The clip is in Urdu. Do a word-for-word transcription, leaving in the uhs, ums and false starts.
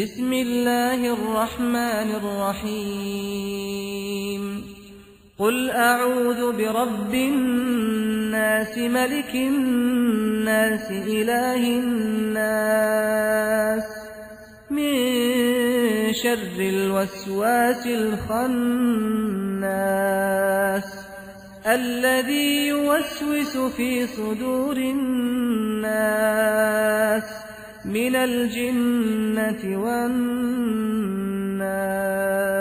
بسم الله الرحمن الرحيم قل أعوذ برب الناس ملك الناس إله الناس من شر الوسواس الخناس الذي يوسوس في صدور الناس من الجنة والناس.